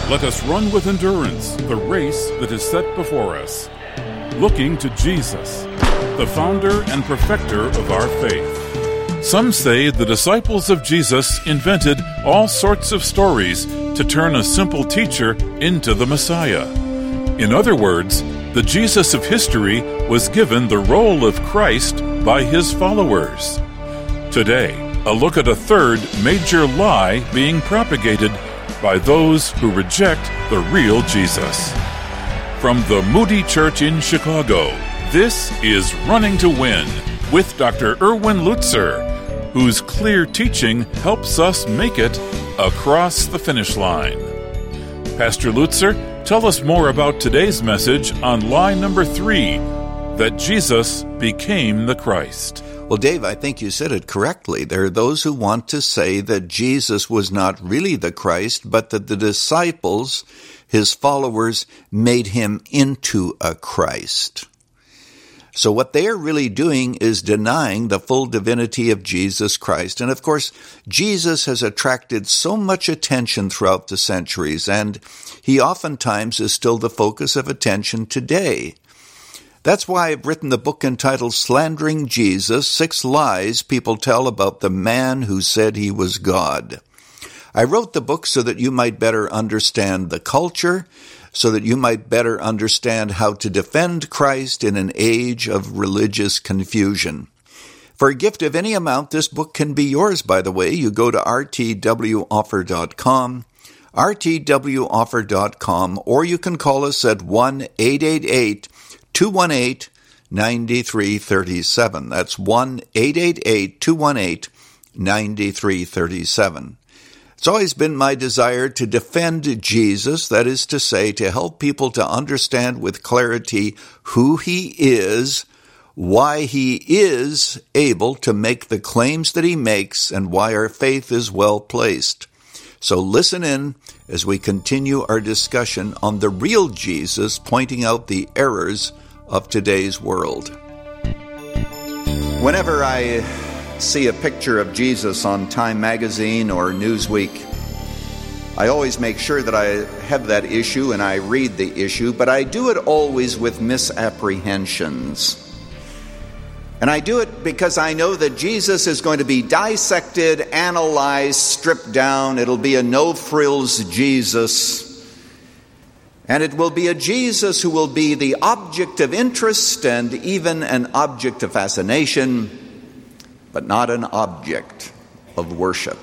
Let us run with endurance the race that is set before us, looking to Jesus, the founder and perfecter of our faith. Some say the disciples of Jesus invented all sorts of stories to turn a simple teacher into the Messiah. In other words, the Jesus of history was given the role of Christ by his followers. Today, a look at a third major lie being propagated by those who reject the real Jesus. From the Moody Church in Chicago, this is Running to Win with Dr. Erwin Lutzer, whose clear teaching helps us make it across the finish line. Pastor Lutzer, tell us more about today's message on lie number 3, that Jesus became the Christ. Well, Dave, I think you said it correctly. There are those who want to say that Jesus was not really the Christ, but that the disciples, his followers, made him into a Christ. So what they are really doing is denying the full divinity of Jesus Christ. And of course, Jesus has attracted so much attention throughout the centuries, and he oftentimes is still the focus of attention today. That's why I've written the book entitled Slandering Jesus, 6 Lies People Tell About the Man Who Said He Was God. I wrote the book so that you might better understand the culture, so that you might better understand how to defend Christ in an age of religious confusion. For a gift of any amount, this book can be yours, by the way. You go to rtwoffer.com, rtwoffer.com, or you can call us at 1-888-218-9337. That's 1-888-218-9337. It's always been my desire to defend Jesus, that is to say, to help people to understand with clarity who he is, why he is able to make the claims that he makes, and why our faith is well placed. So listen in as we continue our discussion on the real Jesus, pointing out the errors of today's world. Whenever I see a picture of Jesus on Time Magazine or Newsweek, I always make sure that I have that issue and I read the issue, but I do it always with misapprehensions. And I do it because I know that Jesus is going to be dissected, analyzed, stripped down. It'll be a no-frills Jesus. And it will be a Jesus who will be the object of interest and even an object of fascination, but not an object of worship.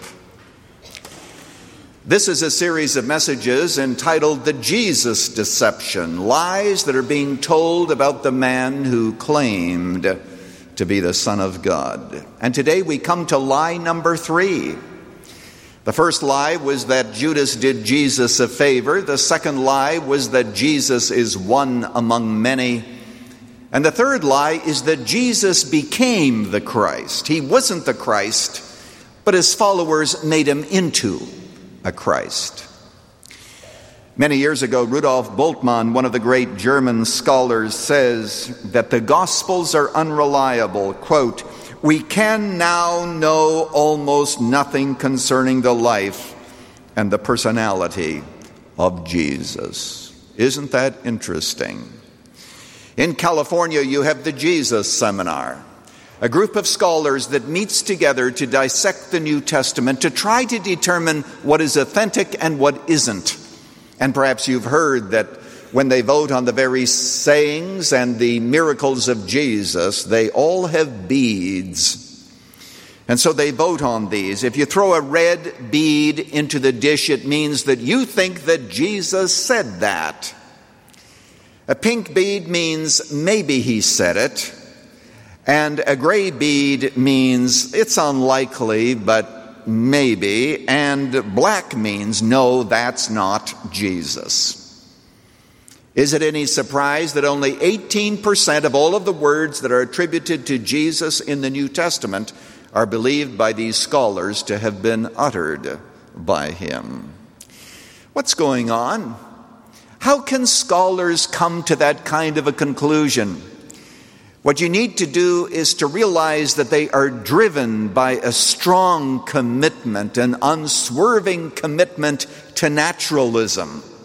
This is a series of messages entitled The Jesus Deception, lies that are being told about the man who claimed to be the Son of God. And today we come to lie number 3. The first lie was that Judas did Jesus a favor. The second lie was that Jesus is one among many. And the third lie is that Jesus became the Christ. He wasn't the Christ, but his followers made him into a Christ. Many years ago, Rudolf Bultmann, one of the great German scholars, says that the Gospels are unreliable. Quote, "We can now know almost nothing concerning the life and the personality of Jesus." Isn't that interesting? In California, you have the Jesus Seminar, a group of scholars that meets together to dissect the New Testament, to try to determine what is authentic and what isn't. And perhaps you've heard that when they vote on the very sayings and the miracles of Jesus, they all have beads. And so they vote on these. If you throw a red bead into the dish, it means that you think that Jesus said that. A pink bead means maybe he said it. And a gray bead means it's unlikely, but maybe. And black means no, that's not Jesus. Is it any surprise that only 18% of all of the words that are attributed to Jesus in the New Testament are believed by these scholars to have been uttered by him? What's going on? How can scholars come to that kind of a conclusion? What you need to do is to realize that they are driven by a strong commitment, an unswerving commitment to naturalism.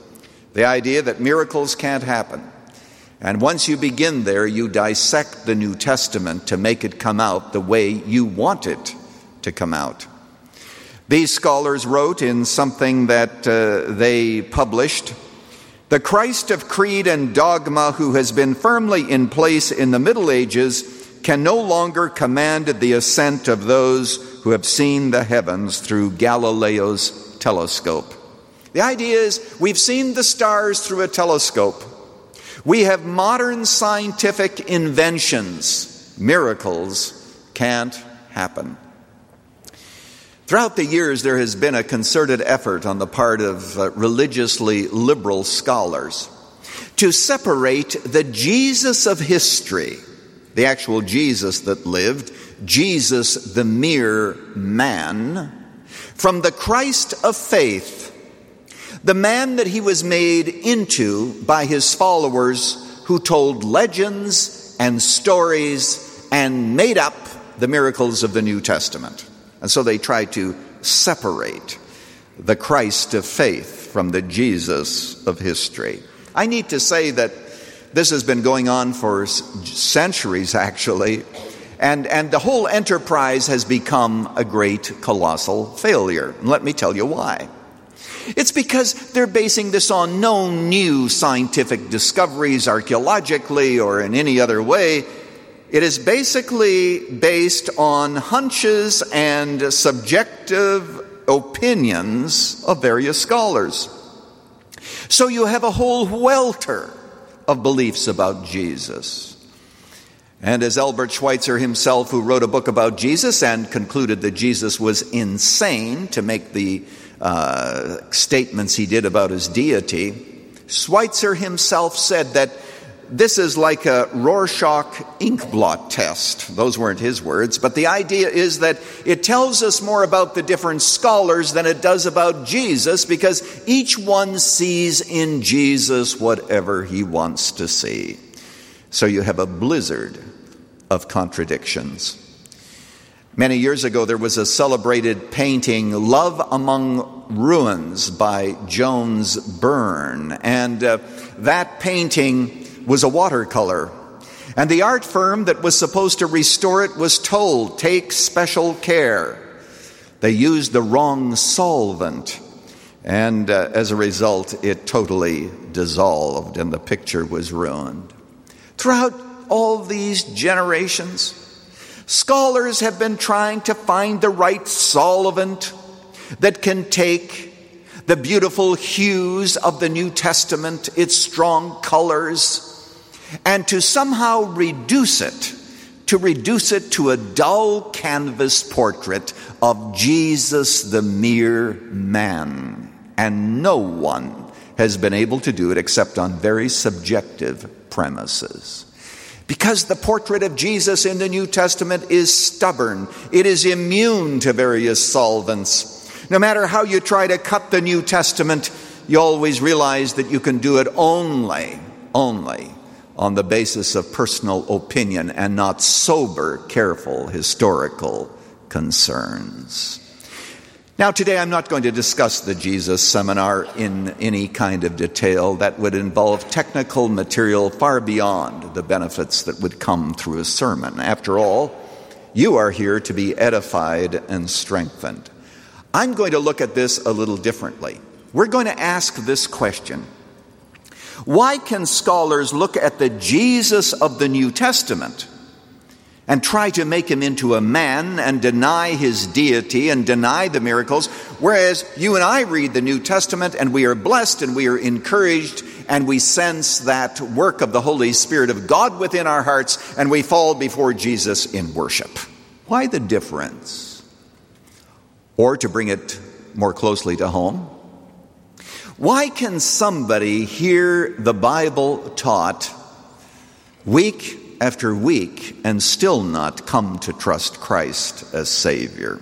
The idea that miracles can't happen. And once you begin there, you dissect the New Testament to make it come out the way you want it to come out. These scholars wrote in something that they published, "The Christ of creed and dogma who has been firmly in place in the Middle Ages can no longer command the assent of those who have seen the heavens through Galileo's telescope." The idea is we've seen the stars through a telescope. We have modern scientific inventions. Miracles can't happen. Throughout the years, there has been a concerted effort on the part of religiously liberal scholars to separate the Jesus of history, the actual Jesus that lived, Jesus the mere man, from the Christ of faith, the man that he was made into by his followers who told legends and stories and made up the miracles of the New Testament. And so they tried to separate the Christ of faith from the Jesus of history. I need to say that this has been going on for centuries, actually, and the whole enterprise has become a great, colossal failure. And let me tell you why. It's because they're basing this on no new scientific discoveries archaeologically or in any other way. It is basically based on hunches and subjective opinions of various scholars. So you have a whole welter of beliefs about Jesus. And as Albert Schweitzer himself, who wrote a book about Jesus and concluded that Jesus was insane to make the statements he did about his deity, Schweitzer himself said that this is like a Rorschach inkblot test. Those weren't his words, but the idea is that it tells us more about the different scholars than it does about Jesus, because each one sees in Jesus whatever he wants to see. So you have a blizzard of contradictions. Many years ago, there was a celebrated painting, Love Among Ruins, by Jones Byrne. And that painting was a watercolor. And the art firm that was supposed to restore it was told, take special care. They used the wrong solvent. And as a result, it totally dissolved and the picture was ruined. Throughout all these generations, scholars have been trying to find the right solvent that can take the beautiful hues of the New Testament, its strong colors, and to somehow reduce it to a dull canvas portrait of Jesus the mere man. And no one has been able to do it except on very subjective premises. Because the portrait of Jesus in the New Testament is stubborn. It is immune to various solvents. No matter how you try to cut the New Testament, you always realize that you can do it only on the basis of personal opinion and not sober, careful, historical concerns. Now, today I'm not going to discuss the Jesus seminar in any kind of detail. That would involve technical material far beyond the benefits that would come through a sermon. After all, you are here to be edified and strengthened. I'm going to look at this a little differently. We're going to ask this question. Why can scholars look at the Jesus of the New Testament and try to make him into a man and deny his deity and deny the miracles, whereas you and I read the New Testament and we are blessed and we are encouraged and we sense that work of the Holy Spirit of God within our hearts and we fall before Jesus in worship? Why the difference? Or to bring it more closely to home, why can somebody hear the Bible taught week after week and still not come to trust Christ as Savior?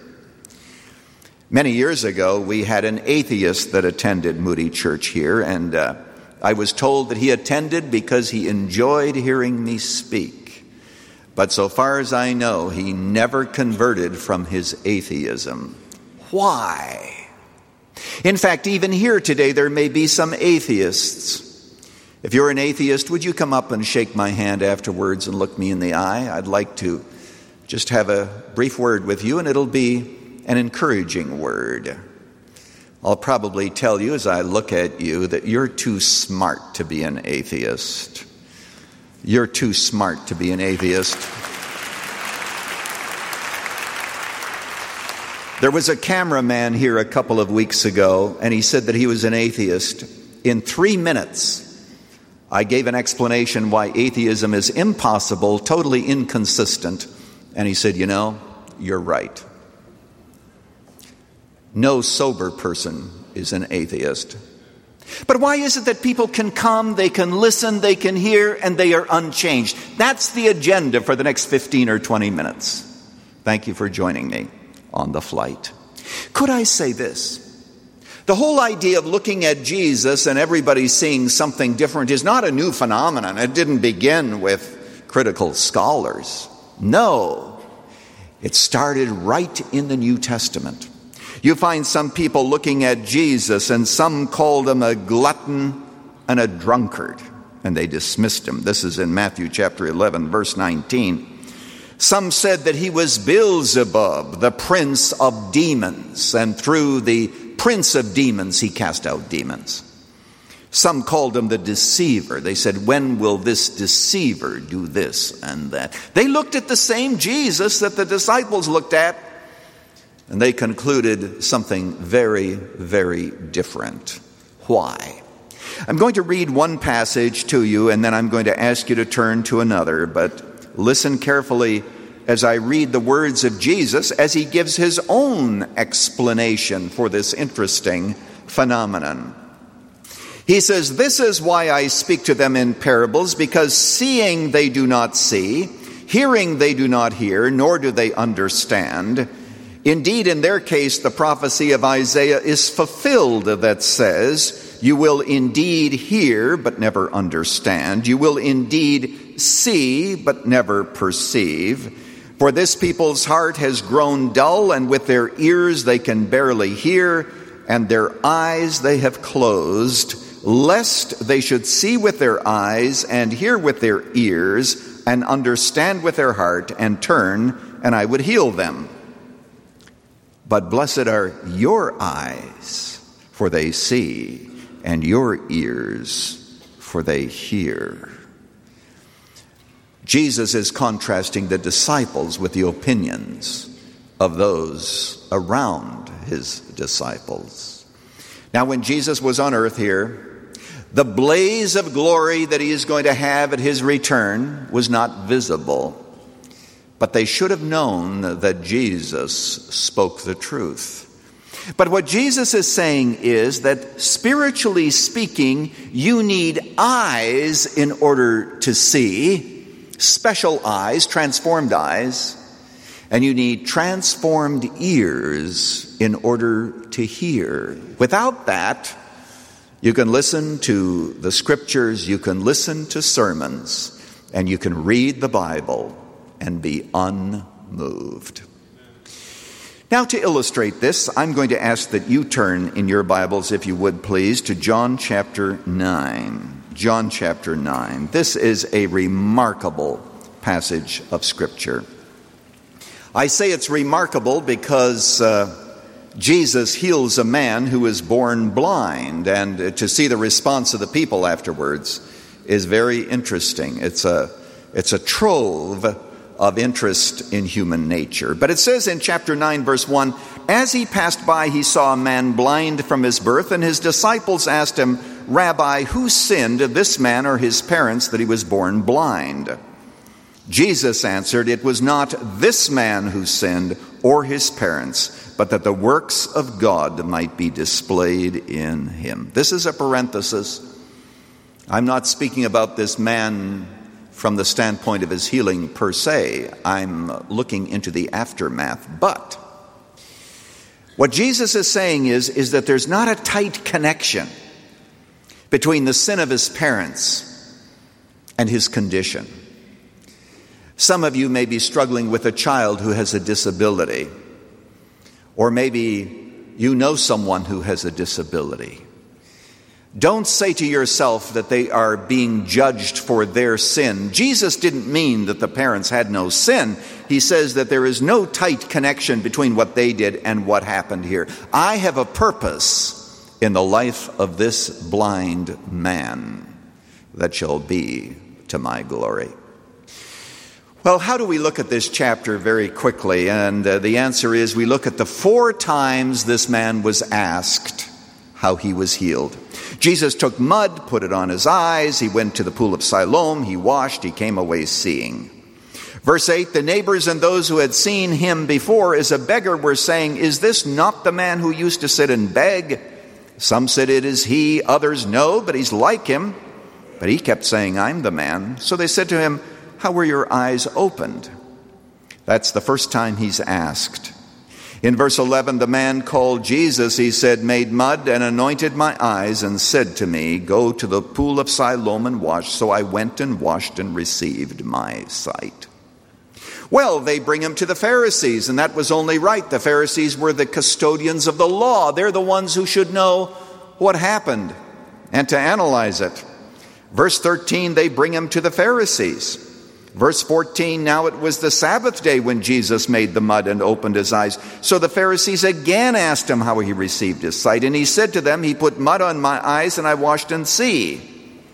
Many years ago, we had an atheist that attended Moody Church here, and I was told that he attended because he enjoyed hearing me speak. But so far as I know, he never converted from his atheism. Why? In fact, even here today, there may be some atheists. If you're an atheist, would you come up and shake my hand afterwards and look me in the eye? I'd like to just have a brief word with you, and it'll be an encouraging word. I'll probably tell you as I look at you that you're too smart to be an atheist. You're too smart to be an atheist. There was a cameraman here a couple of weeks ago, and he said that he was an atheist. In 3 minutes, I gave an explanation why atheism is impossible, totally inconsistent, and he said, you know, you're right. No sober person is an atheist. But why is it that people can come, they can listen, they can hear, and they are unchanged? That's the agenda for the next 15 or 20 minutes. Thank you for joining me on the flight. Could I say this? The whole idea of looking at Jesus and everybody seeing something different is not a new phenomenon. It didn't begin with critical scholars. No, it started right in the New Testament. You find some people looking at Jesus, and some called him a glutton and a drunkard, and they dismissed him. This is in Matthew chapter 11, verse 19. Some said that he was Beelzebub, the prince of demons, and through the prince of demons he cast out demons. Some called him the deceiver. They said, when will this deceiver do this and that? They looked at the same Jesus that the disciples looked at, and they concluded something very, very different. Why? I'm going to read one passage to you, and then I'm going to ask you to turn to another, but listen carefully as I read the words of Jesus as he gives his own explanation for this interesting phenomenon. He says, this is why I speak to them in parables, because seeing they do not see, hearing they do not hear, nor do they understand. Indeed, in their case, the prophecy of Isaiah is fulfilled that says, you will indeed hear, but never understand. You will indeed see, but never perceive. For this people's heart has grown dull, and with their ears they can barely hear, and their eyes they have closed, lest they should see with their eyes, and hear with their ears, and understand with their heart, and turn, and I would heal them. But blessed are your eyes, for they see, and your ears, for they hear. Jesus is contrasting the disciples with the opinions of those around his disciples. Now, when Jesus was on earth here, the blaze of glory that he is going to have at his return was not visible. But they should have known that Jesus spoke the truth. But what Jesus is saying is that spiritually speaking, you need eyes in order to see, special eyes, transformed eyes, and you need transformed ears in order to hear. Without that, you can listen to the scriptures, you can listen to sermons, and you can read the Bible and be unmoved. Now, to illustrate this, I'm going to ask that you turn in your Bibles, if you would please, to John chapter 9. John chapter 9. This is a remarkable passage of Scripture. I say it's remarkable because Jesus heals a man who is born blind, and to see the response of the people afterwards is very interesting. It's a trove of interest in human nature. But it says in chapter 9, verse 1, as he passed by, he saw a man blind from his birth, and his disciples asked him, Rabbi, who sinned, this man or his parents, that he was born blind? Jesus answered, it was not this man who sinned or his parents, but that the works of God might be displayed in him. This is a parenthesis. I'm not speaking about this man from the standpoint of his healing per se. I'm looking into the aftermath. But what Jesus is saying is that there's not a tight connection between the sin of his parents and his condition. Some of you may be struggling with a child who has a disability, or maybe you know someone who has a disability. Don't say to yourself that they are being judged for their sin. Jesus didn't mean that the parents had no sin. He says that there is no tight connection between what they did and what happened here. I have a purpose in the life of this blind man that shall be to my glory. Well, how do we look at this chapter very quickly? And the answer is we look at the 4 times this man was asked how he was healed. Jesus took mud, put it on his eyes. He went to the pool of Siloam. He washed. He came away seeing. Verse 8, the neighbors and those who had seen him before as a beggar were saying, is this not the man who used to sit and beg? Some said it is he. Others, no, but he's like him. But he kept saying, I'm the man. So they said to him, how were your eyes opened? That's the first time he's asked. In verse 11, the man called Jesus, he said, made mud and anointed my eyes and said to me, go to the pool of Siloam and wash. So I went and washed and received my sight. Well, they bring him to the Pharisees, and that was only right. The Pharisees were the custodians of the law. They're the ones who should know what happened and to analyze it. Verse 13, they bring him to the Pharisees. Verse 14, now it was the Sabbath day when Jesus made the mud and opened his eyes. So the Pharisees again asked him how he received his sight. And he said to them, he put mud on my eyes and I washed and see.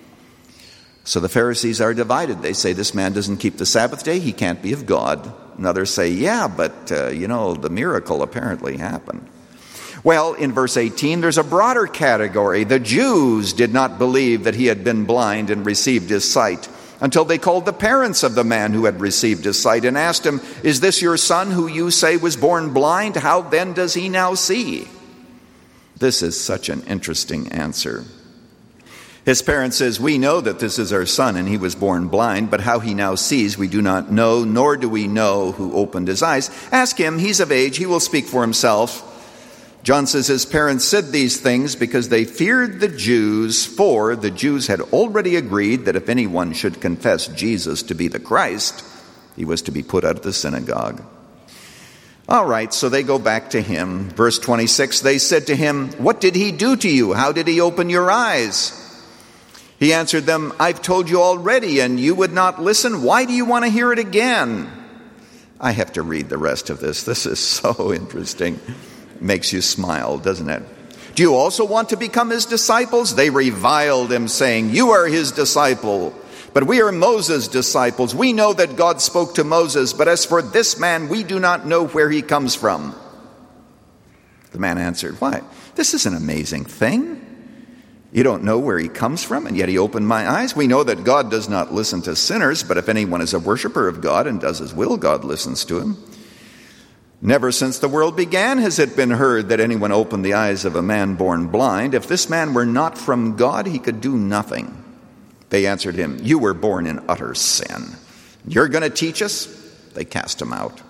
So the Pharisees are divided. They say this man doesn't keep the Sabbath day. He can't be of God. And others say, yeah, but the miracle apparently happened. Well, in verse 18, there's a broader category. The Jews did not believe that he had been blind and received his sight until they called the parents of the man who had received his sight and asked him, is this your son who you say was born blind? How then does he now see? This is such an interesting answer. His parents says, we know that this is our son and he was born blind, but how he now sees we do not know, nor do we know who opened his eyes. Ask him, he's of age, he will speak for himself. John says his parents said these things because they feared the Jews, for the Jews had already agreed that if anyone should confess Jesus to be the Christ, he was to be put out of the synagogue. All right, so they go back to him. Verse 26, they said to him, what did he do to you? How did he open your eyes? He answered them, I've told you already, and you would not listen. Why do you want to hear it again? I have to read the rest of this. This is so interesting. Makes you smile, doesn't it? Do you also want to become his disciples? They reviled him, saying, you are his disciple, but we are Moses' disciples. We know that God spoke to Moses, but as for this man, we do not know where he comes from. The man answered, why? This is an amazing thing. You don't know where he comes from, and yet he opened my eyes. We know that God does not listen to sinners, but if anyone is a worshiper of God and does his will, God listens to him. Never since the world began has it been heard that anyone opened the eyes of a man born blind. If this man were not from God, he could do nothing. They answered him, you were born in utter sin. You're going to teach us? They cast him out.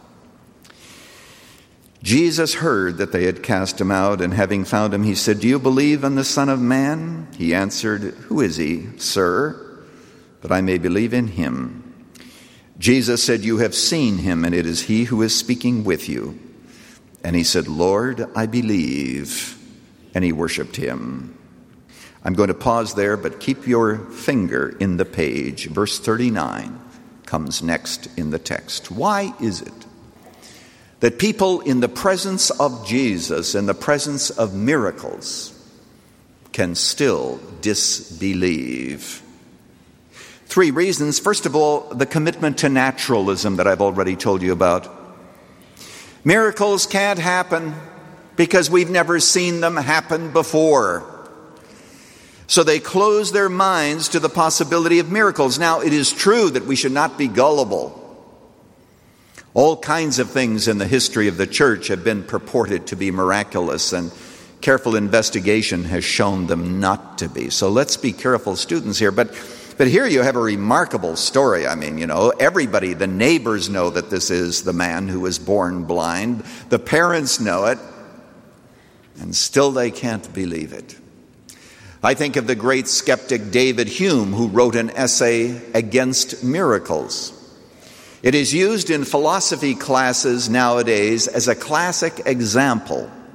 Jesus heard that they had cast him out, and having found him, he said, do you believe in the Son of Man? He answered, who is he, sir, that I may believe in him? Jesus said, you have seen him, and it is he who is speaking with you. And he said, Lord, I believe. And he worshiped him. I'm going to pause there, but keep your finger in the page. Verse 39 comes next in the text. Why is it that people in the presence of Jesus, in the presence of miracles, can still disbelieve? 3 reasons. First of all, the commitment to naturalism that I've already told you about. Miracles can't happen because we've never seen them happen before. So they close their minds to the possibility of miracles. Now, it is true that we should not be gullible. All kinds of things in the history of the church have been purported to be miraculous, and careful investigation has shown them not to be. So let's be careful students here. But here you have a remarkable story. I mean, everybody, the neighbors know that this is the man who was born blind. The parents know it, and still they can't believe it. I think of the great skeptic David Hume, who wrote an essay against miracles. It is used in philosophy classes nowadays as a classic example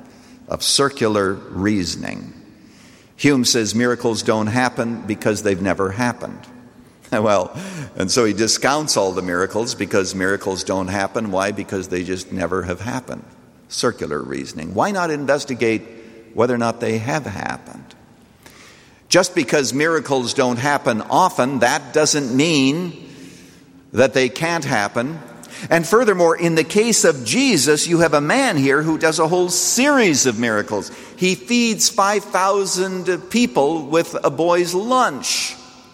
of circular reasoning. Hume says miracles don't happen because they've never happened. Well, and so he discounts all the miracles because miracles don't happen. Why? Because they just never have happened. Circular reasoning. Why not investigate whether or not they have happened? Just because miracles don't happen often, that doesn't mean that they can't happen. And furthermore, in the case of Jesus, you have a man here who does a whole series of miracles. He feeds 5,000 people with a boy's lunch.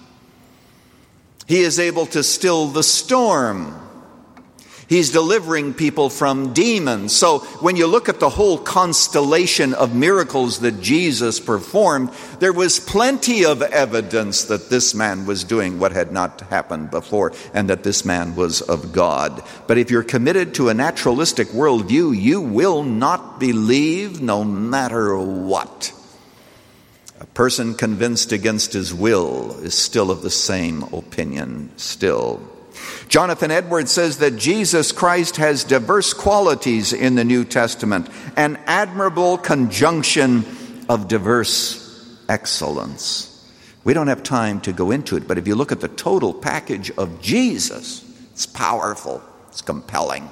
He is able to still the storm. He's delivering people from demons. So when you look at the whole constellation of miracles that Jesus performed, there was plenty of evidence that this man was doing what had not happened before, and that this man was of God. But if you're committed to a naturalistic worldview, you will not believe no matter what. A person convinced against his will is still of the same opinion still. Jonathan Edwards says that Jesus Christ has diverse qualities in the New Testament, an admirable conjunction of diverse excellence. We don't have time to go into it, but if you look at the total package of Jesus, it's powerful, it's compelling.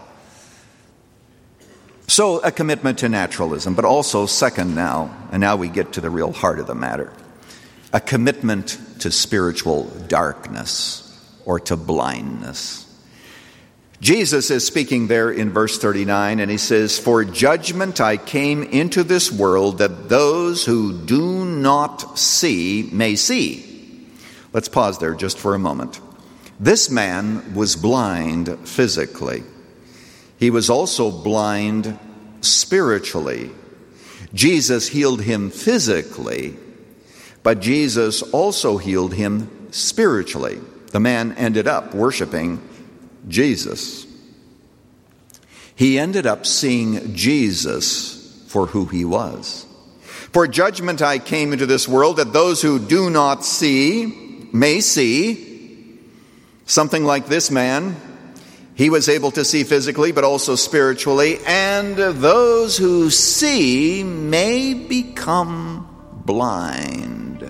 So a commitment to naturalism, but also second now, and now we get to the real heart of the matter, a commitment to spiritual darkness or to blindness. Jesus is speaking there in verse 39, and he says, "For judgment I came into this world, that those who do not see may see." Let's pause there just for a moment. This man was blind physically. He was also blind spiritually. Jesus healed him physically, but Jesus also healed him spiritually. The man ended up worshiping Jesus. He ended up seeing Jesus for who he was. "For judgment I came into this world, that those who do not see may see." Something like this man, he was able to see physically, but also spiritually, and those who see may become blind.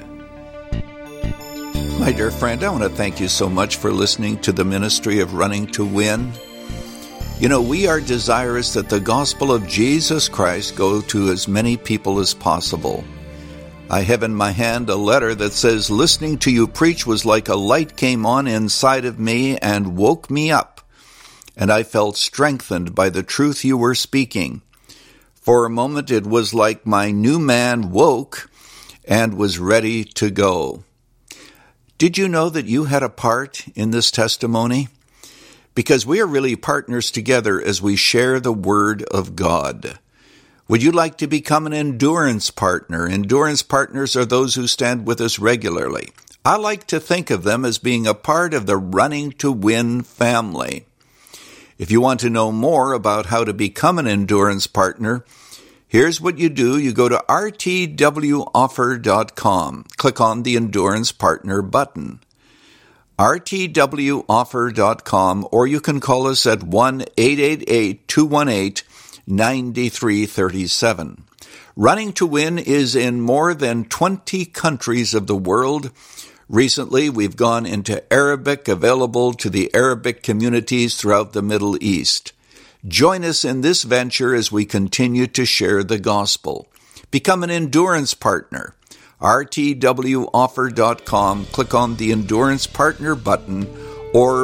My dear friend, I want to thank you so much for listening to the ministry of Running to Win. You know, we are desirous that the gospel of Jesus Christ go to as many people as possible. I have in my hand a letter that says, "Listening to you preach was like a light came on inside of me and woke me up, and I felt strengthened by the truth you were speaking. For a moment it was like my new man woke and was ready to go." Did you know that you had a part in this testimony? Because we are really partners together as we share the Word of God. Would you like to become an endurance partner? Endurance partners are those who stand with us regularly. I like to think of them as being a part of the Running to Win family. If you want to know more about how to become an endurance partner, here's what you do. You go to rtwoffer.com. Click on the Endurance Partner button. rtwoffer.com, or you can call us at 1-888-218-9337. Running to Win is in more than 20 countries of the world. Recently, we've gone into Arabic, available to the Arabic communities throughout the Middle East. Join us in this venture as we continue to share the gospel. Become an endurance partner. rtwoffer.com. Click on the Endurance Partner button, or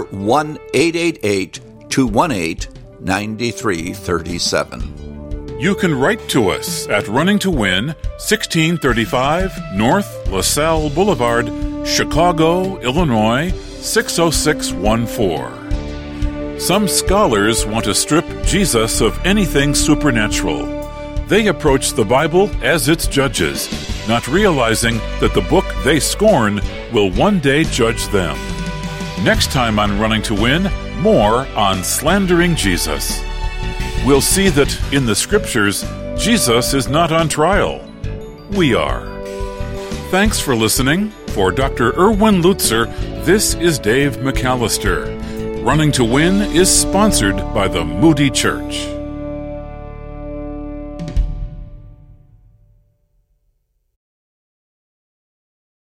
1-888-218-9337. You can write to us at Running to Win, 1635 North LaSalle Boulevard, Chicago, Illinois, 60614. Some scholars want to strip Jesus of anything supernatural. They approach the Bible as its judges, not realizing that the book they scorn will one day judge them. Next time on Running to Win, more on slandering Jesus. We'll see that in the Scriptures, Jesus is not on trial. We are. Thanks for listening. For Dr. Erwin Lutzer, this is Dave McAllister. Running to Win is sponsored by the Moody Church.